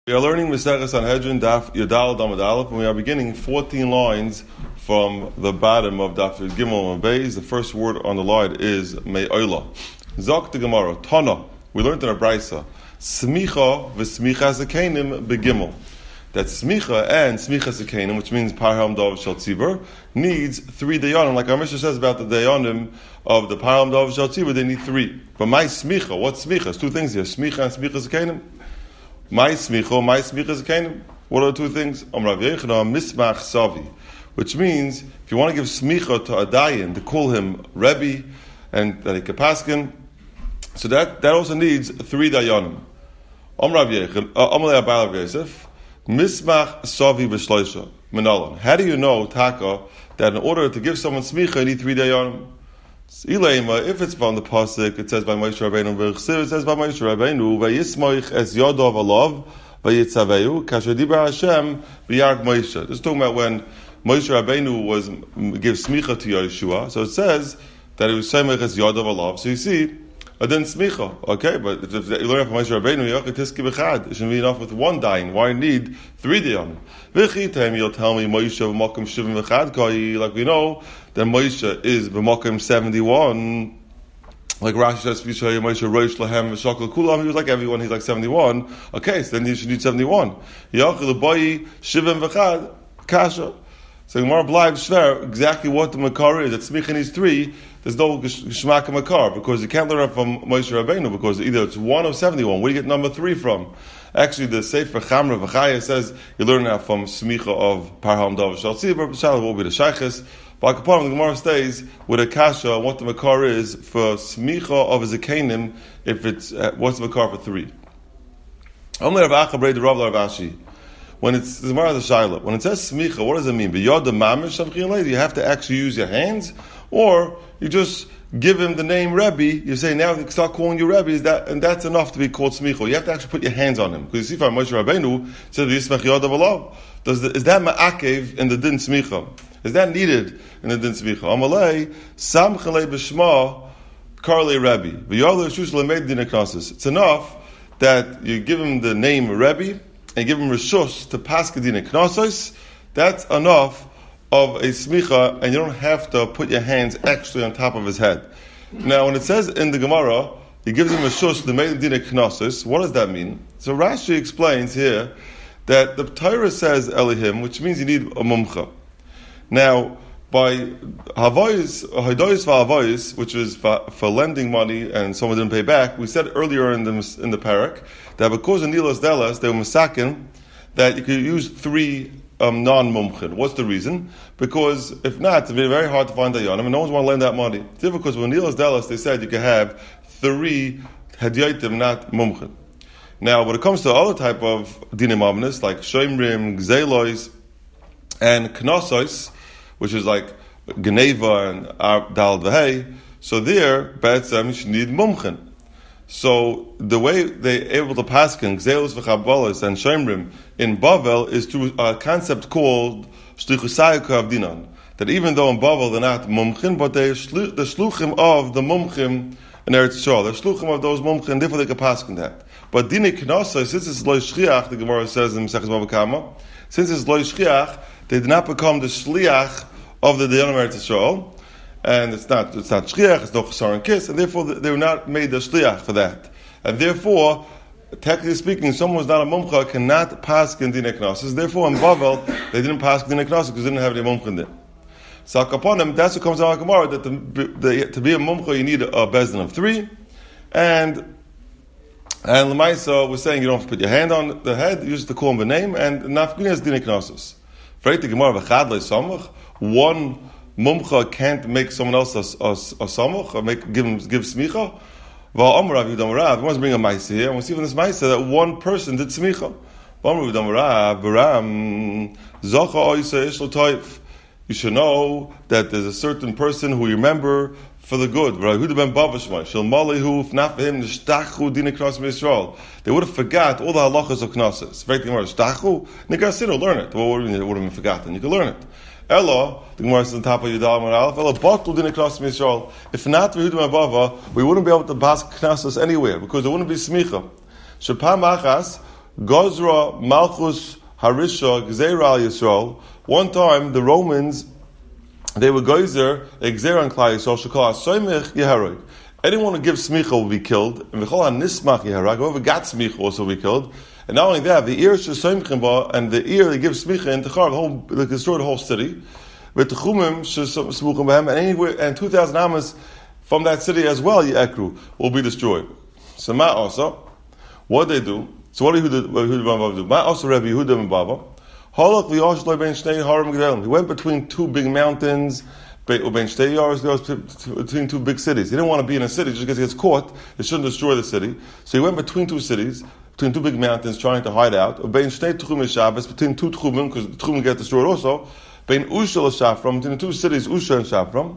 We are learning Masechah Sanhedrin Daf Yudal Amud Aleph, and we are beginning 14 lines from the bottom of Daf Yud Gimel and Beis. The first word on the line is Me'oila. Zok the Gemara Tana. We learned in our Brisa Smicha v'Smicha Zakenim begimel. That Smicha and Smicha Zakenim, which means Parham Dov Shel Tzibur, needs 3 dayanim. Like our Mishnah says about the dayanim of the Parham Dov Shel Tzibur, they need 3. But my Smicha, what's Smicha? There's 2 things here: Smicha and Smicha Zakenim. My smicha zakenim. What are the 2 things? Rav Yechonah mismach savi, which means if you want to give smicha to a dayan to call him Rebbe and that he can paskin, so that also needs 3 dayanim. Rav Yechonah, Amalei Abal Rav Yosef, mismach savi b'shloisha menalan. How do you know taka that in order to give someone smicha you need 3 dayanim? If it's from the pasuk, it says by Moshe Rabbeinu. It says by Moshe Rabbeinu, "Vayismoich es yodov alav vayitzaveyu kasher dibra Hashem b'yarg Moshe." This is talking about when Moshe Rabbeinu give smicha to Yeshua. So it says that it was seimich es yodov alav. So you see, then smicha. Okay, but if you learn from Moshe Rabbeinu, it should be enough with 1 dayan. Why need 3 dayanim? V'chitem, you'll tell me Moshe v'makom shivim v'chad kai. Like we know that Moshe is b'makom 71. Like Rashi says, Moshe Rosh Lahem v'shakal kulam. He was like everyone. He's like 71. Okay, so then you should need 71. Yachil l'boyi shivim v'chad kasha. So Gemara Bleiv Shver exactly what the makar is. That smicha needs 3. There's no geshmak makar because you can't learn it from Moshe Rabbeinu because either it's 1 or 71. Where do you get number 3 from? Actually, the Sefer Chamra V'chaya says you learn that from smicha of Parham Dov Shel Tzibur. Shalom will be the shayches. But the Gemara stays with a kasha what the makar is for smicha of zakenim if it's what's the makar for 3. Only Rav Acha the Rav Ashi. When it's the Gemara the Shaila, when it says smicha, what does it mean? B'yod the mamish shavchin leid. You have to actually use your hands, or you just give him the name Rebbe. You say now you start calling you Rebbe, and that's enough to be called smicha. You have to actually put your hands on him because you see, from Moshe Rabbeinu said yismach yod alav. Is that ma'akev in the din smicha? Is that needed in the din smicha? Amalei samchalei b'shma karlei Rebbe. V'yod l'shush l'meid din eknasis. It's enough that you give him the name Rebbe and give him reshus to paskadin knasos. That's enough of a smicha, and you don't have to put your hands actually on top of his head. Now, when it says in the Gemara, he gives him reshus to make din knasos. What does that mean? So Rashi explains here that the Torah says Elihim, which means you need a mumcha. Now, by havois v'havois, which is for lending money and someone didn't pay back, we said earlier in the parak that because of nilas delas they were misakin that you could use 3 non-mumchin. What's the reason? Because if not, it's very hard to find dayanim, and no one's want to lend that money. It's because when nilas delas they said you could have 3 hadyatim, not mumchin. Now, when it comes to other type of dinim omnis like shomrim, gzelos, and knasos, which is like Geneva and Dal V'hei, so there, B'etzem, you should need mumchen. So the way they're able to paskin Gzelos v'chabolos and Shomrim in Bavel is through a concept called Shlichusayuk Avdinan. That even though in Bavel they're not mumchen, but they're the shluchim of the mumchim in Eretz Yisrael. They're shluchim of those mumchen, therefore they can paskin that. But Dine Knosai, since it's Lo Shchiach, the Gemara says in Mesechus Bava Kama, since it's Lo Shchiach, they did not become the shliach of the Dayanim Eretz Yisrael, and it's not shliach, it's no chasar and kiss, and therefore they were not made the shliach for that. And therefore, technically speaking, someone who's not a mumcha cannot paskin din knasos. Therefore, in Bavel, they didn't paskin din knasos because they didn't have any mumcha din. So upon them, that's what comes out of Gemara, that to be a mumcha you need a bezdin of 3, and Lemaisa was saying you don't have to put your hand on the head, you just to call him the name, and nafkin is din knasos. One mumcha can't make someone else a samuch or give smicha. We want to bring a ma'isa here, and we see from this ma'isa that one person did smicha. You should know that there's a certain person who you remember for the good. They would have forgot all the halachas of knesses. Learn it. Well, what would have been forgotten? You can learn it. Ella, the Gemara says on top of Yudal Amud Aleph, Ella batul din knesses Yisrael. If not for Yehudim Abava, we wouldn't be able to pass knesses anywhere because there wouldn't be smicha. Shepam achas Gozra Malchus Harisha Gzeira al Yisrael. One time, the Romans, they were Geyser, Gzeira and Klal Yisrael, Shekal HaSoymech Yeharoi. Anyone who gives smicha will be killed. And V'chol HaNismach Yeharoi, whoever got smicha also will be killed. And not only that, the ear Shesoymchim and the ear that gives smicha in Techar, they destroy the whole city. With the Chumim Shesmuchim Behem, and anywhere, and 2,000 amas from that city as well, Yekru, will be destroyed. So Ma also, what they do? So what did Yehuda Baba do? Ma also Rabbi Yehuda and Baba. He went between two big mountains, between two big cities. He didn't want to be in a city just because he gets caught. He shouldn't destroy the city. So he went between two cities, between two big mountains, trying to hide out. Between two tchumim, because the tchumim get destroyed also. Between the two cities, Usha and Shafram.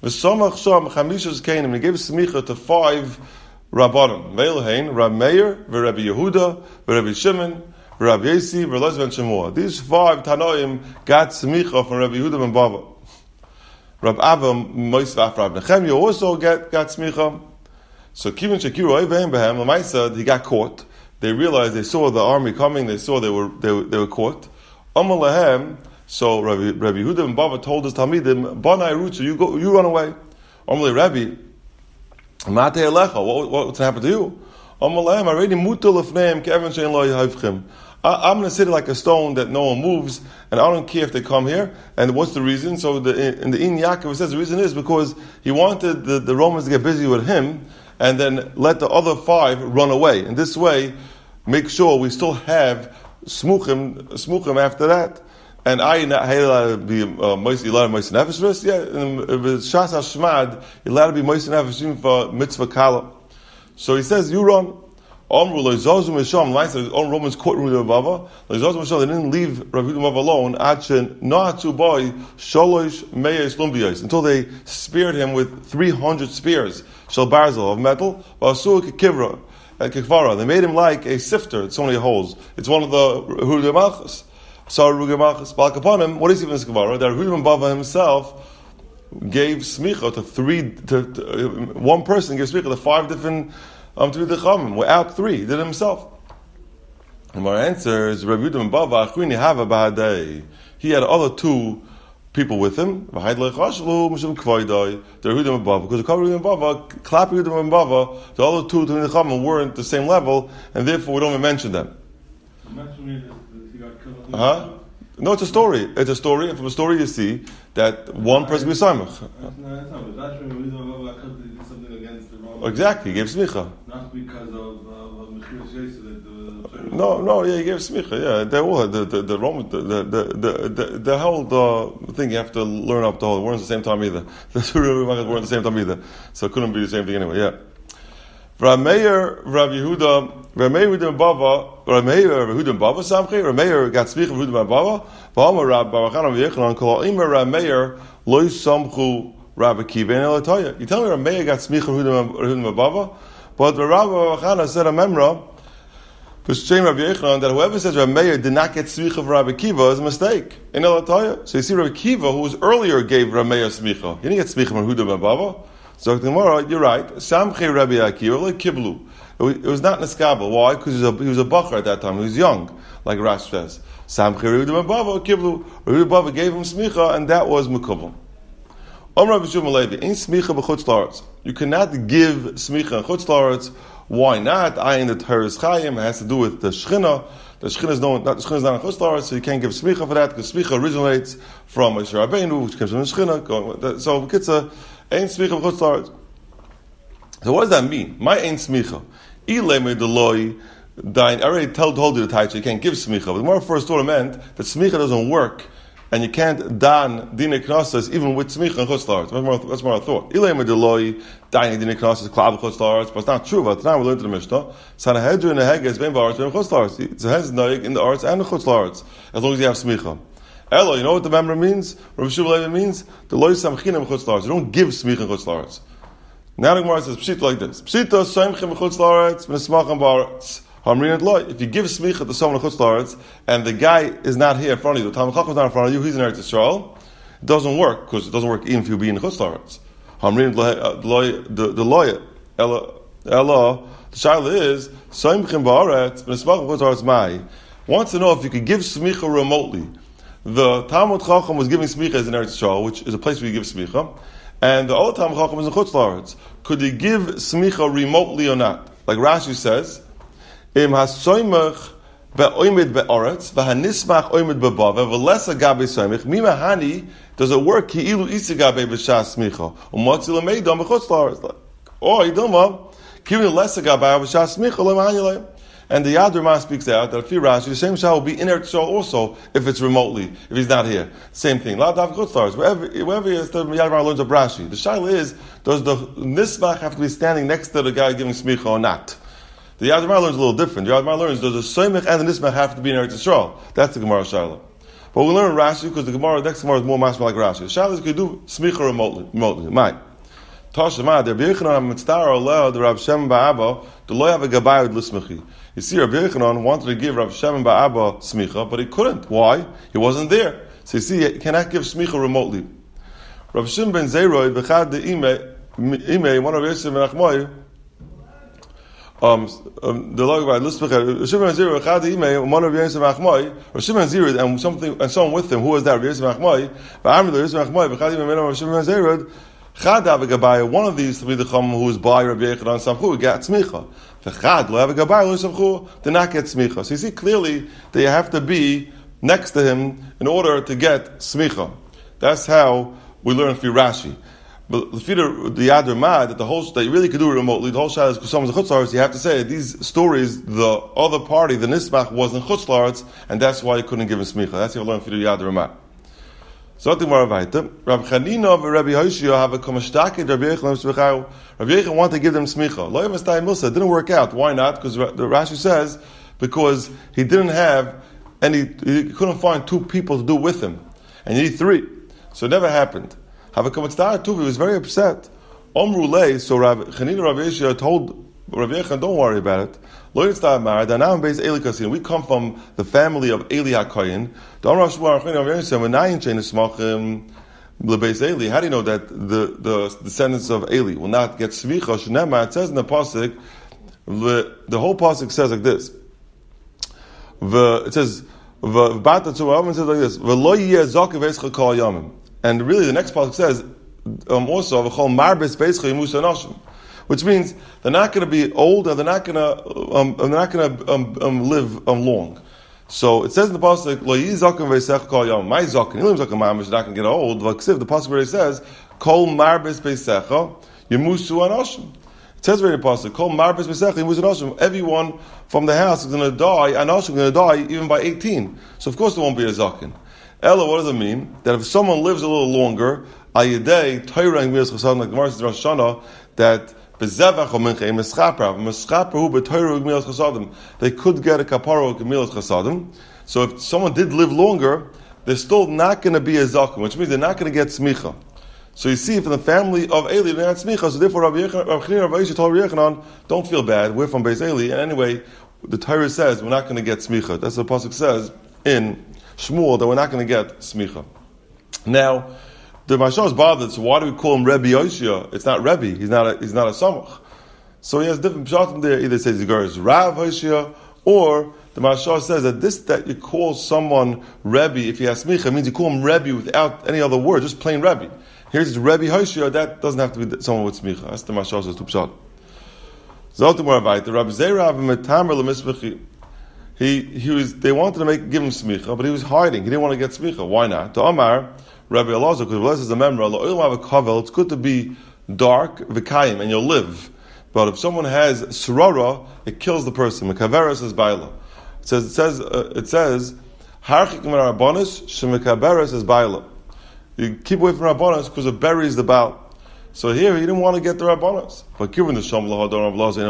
And he gave smicha to 5 Rabbanim. Veilhein, Rab Meir, Rabbi Yehuda, Rabbi Shimon, Rabbi Yesi, Rabbi ben Shemua. These 5 Tanoim got smicha from Rabbi Yehuda ben Bava. Rabbi Avam, Moisvaf, Rabbi Nechemia also got smicha. So Kivin Shakiru Eveim Behem, Lamaisa, he got caught. They realized, they saw the army coming, they saw they were caught. Amalahem, so Rabbi Yehuda ben Bava told his Talmidim, Banai Rutsu, you run away. Amalei Rabbi, Mate Elecha, what's happened to you? Amalahem, already mutal lefneim ke'evan she'en lo yhavchim. I'm going to sit like a stone that no one moves, and I don't care if they come here. And what's the reason? So in the In Yaakov it says the reason is because he wanted the Romans to get busy with him, and then let the other 5 run away. And this way, make sure we still have smuchim after that. And I allowed to be moist nefesh. Yeah, if it's shas hashmad, you're allowed to be moist nefesh for mitzvah kala. So he says, you run. Romans caught Yehuda Bava. They didn't leave Rabbi Yehuda Bava alone until they speared him with 300 spears, shel barzel, of metal. They made him like a sifter. It's only holes. It's one of the Yehuda Malchus. So Yehuda Malchus, Balkaponim, what is even this Gemara? That Yehuda Bava himself gave smicha to one person gave smicha to 5 different to the Chachamim, without 3, he did it himself. And my answer is Rabbi Yehuda ben Bava Achrini Hava Bahadei. He had other 2 people with him. The Yehuda ben Bava, because the Yehuda ben Bava, Klap Yehuda ben Bava, the other 2 to the Chachamim weren't the same level, and therefore we don't even mention them. No, it's a story. It's a story, and from a story you see that one person was Samach. Exactly, he gave smicha. Not because of No, he gave smicha. Yeah, they all had the Roman the whole thing. You have to learn up the whole. They weren't at the same time either. The 2 weren't at the same time either, so it couldn't be the same thing anyway. Yeah. Rav Meir, Rav Yehuda, Rav Meir Yehuda Bava, Rav Meir Yehuda Bava Samchi, Rav Meir got smicha from Yehuda Bava. Ba'amar Rav Barachan V'Yechanan Kol Imer Rav Meir Lo Samchu Rabbi Kiva and Elataya. You tell me Rav Meir got smicha from Yehuda Bava, but the Rav Barachan said a memra for shame Rabbi Yechanan that whoever says Rav Meir did not get smicha from Rabbi Kiva is a mistake in Elataya. So you see Rabbi Kiva, who was earlier gave Rav Meir smicha. He didn't get smicha from Yehuda Bava. So tomorrow, you're right. Samchei Rabbi Akiva like kiblu. It was not neskabel. Why? Because he was a bacher at that time. He was young, like Rash says. Samchei Rabbi Bava kiblu. Rabbi Bava gave him smicha, and that was mekubel. Rabbi Shimon Levi, in smicha b'chutz la'aretz. You cannot give smicha in chutz la'aretz. Why not? Ayin the Teres Chayim has to do with the Shechina. The Shechina is not in chutz la'aretz, so you can't give smicha for that because smicha originates from Moshe Rabbeinu, which comes from the Shechina. So it's a Ein smicha b'chutz la'aretz. So what does that mean? My ein smicha. Ileme deloi dain. I already told you the Taich, you can't give smicha. But the more first Torah meant that smicha doesn't work, and you can't dan dine knasas even with smicha and chutz la'aretz. That's more I thought. Ileme deloi dain dine knasas klav chutz la'aretz. But it's not true. But now we learned in the Mishnah. Sanhedrin and Heges ben v'aretz ben chutz la'aretz. It's a hez noig in the arts and the chutz la'aretz, as long as you have smicha. Elo, you know what the member means? Rabbi Shimon Levi means the loy samchina b'chutz la'aretz. You don't give smicha and chutz la'aretz. Now the Gemara says pshita like this: pshita samchim b'chutz la'aretz v'nesmachim b'aretz hamrin et loy. If you give smicha to someone in chutz la'aretz and the guy is not here in front of you, the Talmid Chacham is not in front of you, he's in Eretz Yisrael, it doesn't work because it doesn't work even if you be in chutz la'aretz. Hamrin et loy the loy ella The shaila is soimchim ba'aretz v'nesmachim b'chutz mai. Wants to know if you could give smicha remotely. The Talmud Chacham was giving smicha in Eretz Yisrael, which is a place where you give smicha, and the old Talmud Chacham is in Chutz La'aretz. Could you give smicha remotely or not? Like Rashi says, Im hasoimach be'oimid be'aretz v'hanismach oimid be'bav v'lesa gabe soimach mimahani does it work ki ilu isi gabe b'shas smicha u'motzi l'meidam b'chutz la'aretz or idilma kivin lesa gabe b'shas smicha l'mahani leim. And the Yad Ramah speaks out that if you Rashi, the same shah will be in Eretz Yisrael also if it's remotely, if he's not here. Same thing. Wherever he is, the Yad Ramah learns of Rashi. The shaila is, does the nisbach have to be standing next to the guy giving smicha or not? The Yad Ramah learns a little different. The Yad Ramah learns, does the soimich and the nisbach have to be in Eretz Yisrael? That's the Gemara shaila. But we learn Rashi because the next Gemara is more mashma like Rashi. The shaila is, you can do smicha remotely. Mine. Tashema, the Rabbi Yechanan mitzvah allowed the Rav Shem Ba'aba to lo have a gabayud l'smichi. You see, Rabbi Yechanan wanted to give Rav Shem Ba'aba smicha, but he couldn't. Why? He wasn't there. So you see, he cannot give smicha remotely. Rav Shimon ben Zeroy b'chad de ime one of Yosef ben Achmoi the log by l'smicha. Rav Shimon ben Zeroy b'chad de ime one of Yosef ben Achmoi. Rav Shimon ben Zeroy and someone with him. Who was that? Rav Yosef ben Achmoi. Ba'amri Yosef ben Achmoi b'chad de ime Rav Shimon ben Zeroy. Chad one of these three Chacham who was by Rabbi Yechanan Samchu got smicha. The Chad lo have a gabai lo Samchu did not get smicha. So you see clearly that you have to be next to him in order to get smicha. That's how we learn through Rashi. But the Yad Ramah that you really could do it remotely. The whole shot is because someone's a chutzlaretz. You have to say these stories. The other party, the nisbach, wasn't chutzlaretz, and that's why you couldn't give him smicha. That's how you learn through the Yad Ramah. So Rabbi Chanina and Rabbi Hoshia have a kamashtake. Rabbi Yechon wanted to give them smicha. Lo yavastai milsa. It didn't work out. Why not? Because the Rashi says because he didn't have he couldn't find two people to do with him, and you need three. So it never happened. Have a kamashtake too. He was very upset. Omru lei. So Rabbi Chanina and Rabbi Hoshia told Rabbi Yechon, don't worry about it. We come from the family of Eli HaKoyin. How do you know that the descendants of Eli will not get smicha? It says in the pasuk, the whole pasuk says like this. It says like this. And really the next pasuk says also which means they're not going to be old and they're not going to live long. So it says in the pasuk, "Lo yizaken ve'sech kol yom." My zaken, Elim zaken mamish, is not going to get old. The pasuk where it says, "Kol marbes beisecha yemusu anoshim." It says very in the pasuk, "Kol marbes beisecha yemusu anoshim." Everyone from the house is going to die. Anoshim going to die even by 18. So of course there won't be a zaken. Ella, what does it mean? That if someone lives a little longer, ayidei Torah and Gemilas Chasadim, like Gemara says in Rosh Hashanah, that they could get a kapara of Gemilas Chasadim. So if someone did live longer, they're still not going to be a zaken, which means they're not going to get smicha. So you see, from the family of Eli, they're not smicha. So therefore, Rabbi Yechanan told Rabbi Yechanan, don't feel bad. We're from Beis Eli, and anyway, the Torah says we're not going to get smicha. That's what the pasuk says in Shmuel that we're not going to get smicha. Now, the Mashal is bothered, so why do we call him Rebbe Yoshia? It's not Rebbe, he's not a samach. So he has different pshatim there, either says he goes Rav Yoshia, or the Mashal says that you call someone Rebbe, if he has smicha, means you call him Rebbe without any other word, just plain Rebbe. Here's Rebbe Yoshia, that doesn't have to be someone with smicha. That's the Mashal says to pshat. Zaltim Moravite, the Rabbi Zerav Metamer Lemisbechi. They wanted to give him smicha, but he was hiding. He didn't want to get smicha. Why not? To Amar, Rabbi Elazar, because Elazar is a member, it's good to be dark, v'kayim, and you'll live. But if someone has surara, it kills the person. Mekaveres is baila. It says, harchik min rabbanos, shemekaveres is baila. You keep away from rabbanos because it buries the baal. So here he didn't want to get the rabbanos. But given the sham lahadon of Elazar,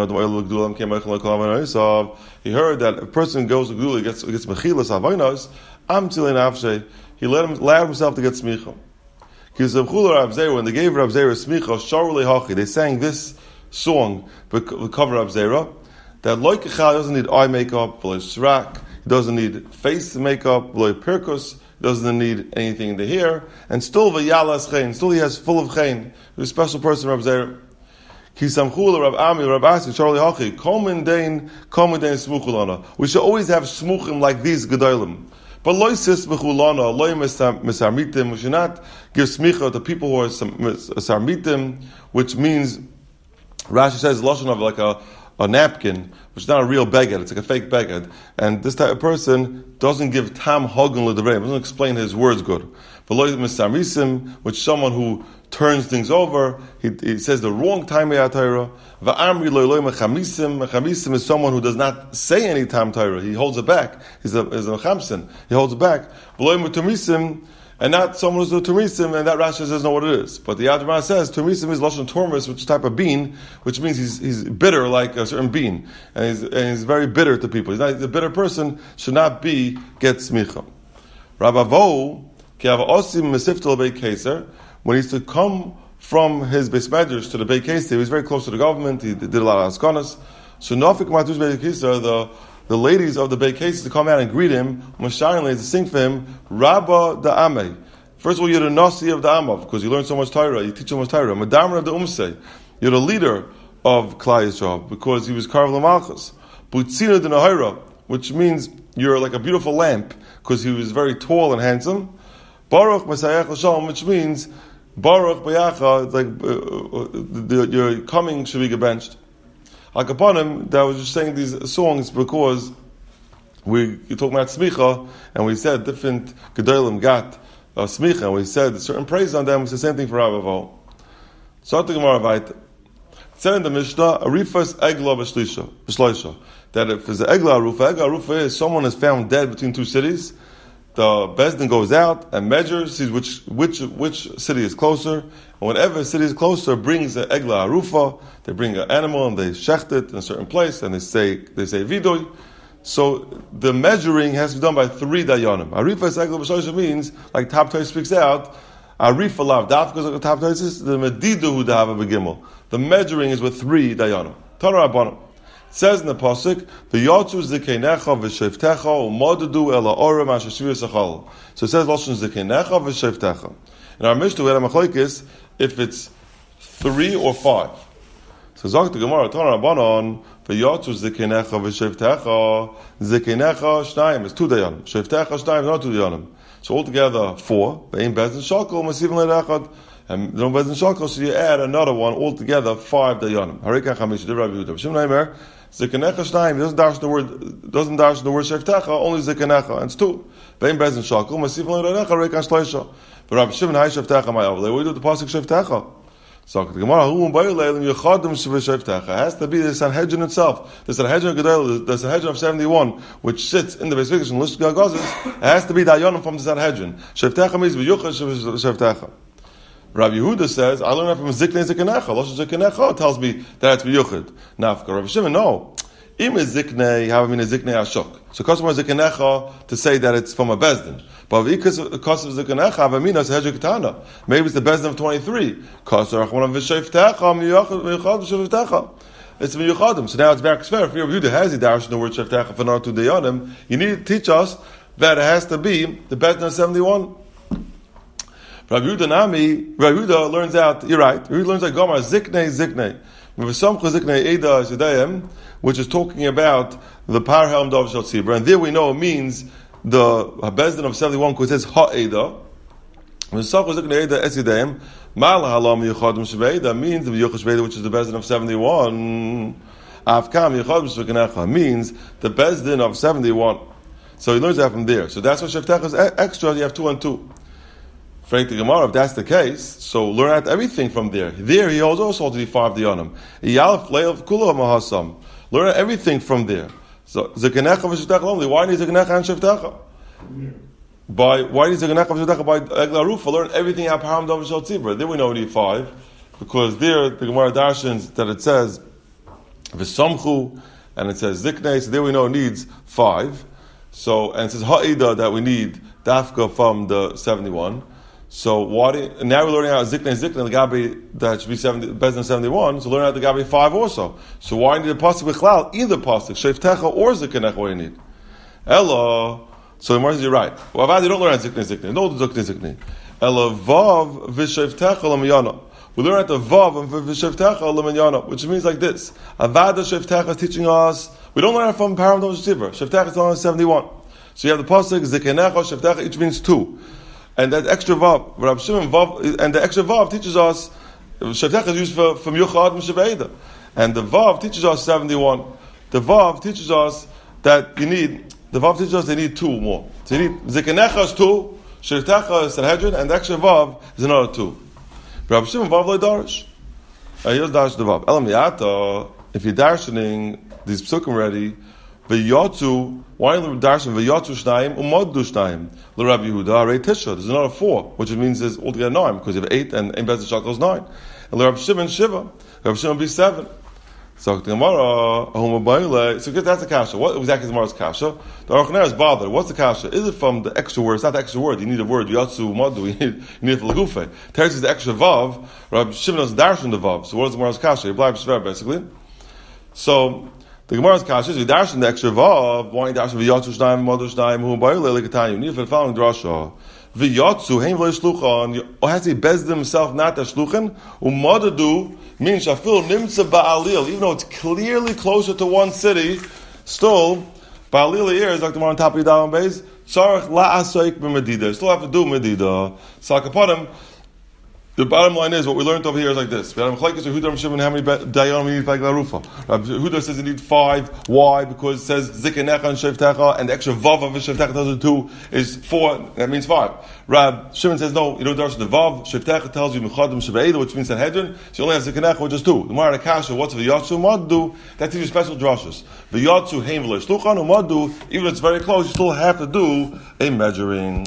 he heard that if a person goes to Gula, gets mechilas avainos, am tilei nafshe. He allowed himself to get smicha. When they gave Rav Zera smicha, sharulei hachi, they sang this song to cover Rav Zera, that loikechal doesn't need eye makeup, v'loy shrak, he doesn't need face makeup, v'loy pirkus, he doesn't need anything in the hair, and still v'yalas chein, still he has full of chein. He's a special person, Rav Zera. Kisamchul Rav Ami Rav Asi Charlie Hachi Komen Dein Smuchulana. We should always have smuchim like these gedolim. But loisis bechulana loy mesarmitim. We should not give smicha to people who are sarmitim, which means Rashi says lashon of like a napkin, which is not a real beged, it's like a fake beged. And this type of person doesn't give tam hogun l'devrei, doesn't explain his words good. But loy mesarmisim, which is someone who turns things over, he says the wrong time Torah. Va'amri loy loy mechamisim. Mechamisim is someone who does not say any time Torah. He holds it back. He's a mechamsin. He holds it back. V'loy mutumisim, and not someone who's a tumisim, and that Rashi doesn't know what it is. But the Yad Ramah says tumisim is lashon tormis, which is a type of bean, which means he's bitter like a certain bean, and he's very bitter to people. He's a bitter person should not get smicha. Rabavo ki have osim mesiftel bei keser. When he used to come from his Beis Medrash to the Beit Kesei, he was very close to the government. He did a lot of haskanas. So Nafik Matuz Beit Kesei, the ladies of the Beit Kesei to come out and greet him, Masharin to sing for him, Rabba da Ameh. First of all, you're the Nasi of the Amav, because you learn so much Torah, you teach so much Torah. Madamar of the Umsei, you're the leader of Klai Yisrael, because he was Karv Lamalchus. Butzina de Nahira, which means you're like a beautiful lamp, because he was very tall and handsome. Baruch Masayach Shalom, which means Baruch Bayacha, like your coming should be gebenched. Like upon him, that was just saying these songs because you're talking about smicha, and we said different gedolim got smicha, and we said certain praise on them. It's the same thing for Rabavo. So the Gemara Vayta. It said in the Mishnah, Arifas Egla B'Shloisha, that if there's an Egla Arufa is someone is found dead between two cities. The Bezdin goes out and measures, sees which city is closer, and whenever a city is closer, brings an egla arufa. They bring an animal and they shecht it in a certain place, and they say vidoy. So the measuring has to be done by 3 dayanim. Arifas egla b'shloisha means, like Tabtai speaks out, arifa lav daf, because like Tabtai says the medidu hu dahava begimel. The measuring is with 3 dayanim. Torah Rabbanim. It says in the pasuk, "V'yotzu zikeinecha v'shevtecha u'modedu ela orem asher shvir sachal." So it says lashon zikeinecha v'shevtecha. In our Mishnah we had a machlokes if it's 3 or 5. So zok the Gemara Torah Rabbanon v'yotzu zikeinecha v'shevtecha zikeinecha shnayim is 2 dayanim. Shevtecha shnayim is not 2 dayanim. So altogether 4. Ve'im bezin shakel masivin le'echad. And no bezin shakel, so you add another one altogether 5 dayanim. Harika chamish de Rabbi Yehuda. B'shem neimer. Zikanecha Shnayim doesn't dash the word Shevtecha, only Zikanecha, and it's 2. Bein Bezin Shakel, Masif L'Recha, Rekan Shleisha. But Rabbi Shimon, Hai Shevtecha, Ma'avle, we do the pasuk Shevtecha. So the Gemara, Hu M'Bayileilim Yechadim Shevtecha. It has to be the Sanhedrin itself. The Sanhedrin Gedol, the Sanhedrin of 71, which sits in the Beis Mikdash and Lishka Gazis, it has to be Dayanim from the Sanhedrin. Shevtecha means V'Yuchad Shevtecha. Rabbi Yehuda says, I learned that from Ziknei Zikanecha. Lashon Zikanecha tells me that it's B'Yuchid. Nafka. Rabbi Shimon, no. Im is Ziknei, how I mean a Ziknei Ashok. So customer Zikanecha to say that it's from a Bezdin. But because of Zikanecha, Avamina is Hedge Ketana. Maybe it's the Bezdin of 23. Kasar Achman V'Shevtecha, Miyuchad V'Shevtecha. It's Miyuchadim. So now it's back to Rabbi Yehuda has the dash in the word Shevtecha for not to Dayanim. You need to teach us that it has to be the Bezdin of 71. Rabbi Yehuda learns out, you're right, Rabbi Yehuda learns out Gomar, Ziknei. Which is talking about the Parhelm Dov Shal Tzibra. And there we know it means the Bezdin of 71, because it says Ha'eda. That means the Yuchad Shveda, which is the Bezdin of 71. Avkam Yuchad means the Bezdin of 71. So he learns that from there. So that's what Shevtecha is extra, you have 2 and 2. Frank the Gemara, if that's the case, so learn out everything from there. There he also holds to be 5 diyanim. Learn out everything from there. So Zikanecha v'Shevtecha only. Why need Zikanecha and Shevtecha? Why need Zikanecha v'Shevtecha by Egla Rufa? Learn everything out Param Dov Shal Tzibra. There we know we need 5, because there the Gemara darshans that it says V'Samchu and it says Ziknei. So there we know it needs 5. So and it says Ha'ida that we need Dafka from the 71. So now we're learning how Ziknei the Gabi that should be Bezdin 71. So learn how the Gabi 5 also. So why need a pasuk bichlal? Either pasuk Shevtecha or Zikanecha. What do you need? Ella. So the Gemara says you're right. Well, you don't learn how Ziknei. No Ziknei. Ella vav v'Shevtecha l'miyana. We learn at the Vav and V'Shevtecha L'Minyana, which means like this. Avada Shevtecha is teaching us, we don't learn it from Param Dom Shivra. Shevtecha is only 71. So you have the pasuk Zikenecha Shevtecha, each means 2. And that extra Vav, Rav Shimon Vav, and the extra Vav teaches us, Shevtecha is used from Yuchad and Sheveida. And the Vav teaches us 71. The Vav teaches us that they need 2 more. So you need Zikenecha is 2, Shevtecha is Sanhedrin, and the extra Vav is another 2. Rav Shimon Vav lo darish. Here's darish the Vav. Elam Yata, if you're darshaning these psukim already, v'yotzu, why are you darshaning v'yotzu shnayim umoddu shnayim? L'Rav Yehuda rei tisha. There's another 4, which means there's altogether 9, because you have 8 and ein bez shakal is 9. And Rav Shimon shiva. Rav Shimon be 7. So the Gemara, so that's the kasha. What exactly is the Gemara's kasha? The Aruch Ner is bothered. What's the kasha? Is it from the extra word? It's not the extra word. You need a word. Yatsu madu. You need it for legufe. Teretz is the extra vav. Rabbi Shimon doesn't darshan the vav. So what is the Gemara's kasha? You apply for basically. So the Gemara's kasha is you darshan the extra vav. Why you darshan v'yatsu shnayim madu shnayim hu ba'ilei lekatanya? You need it for the following drasha. V'yatsu hein v'lei shluchan. Or has he bezded himself not a shluchan? Umadadu means shafil nimtza ba'alil. Even though it's clearly closer to one city, still ba'alil here is like the one on top of Yudam Beis. Tzarich la'asoik b'medida. Still have to do medida. So akapodim. The bottom line is, what we learned over here is like this. How many dayanim we need for Larufa? Huda says you need 5. Why? Because it says Zikenecha and Shevtecha, and the extra Vav of Shevtecha tells you 2 is 4. That means 5. Rab Shimon says no, you don't darshan the Vav. Shevtecha tells you Mechadim Sheveida, which means Sanhedrin. So you only have Zikenecha, which is 2. The Mara Kasha, what's the Yatsu Madu? That teaches special drashas. The Yatsu Hein V'Lo Shluchan Umadu. Even if it's very close, you still have to do a measuring.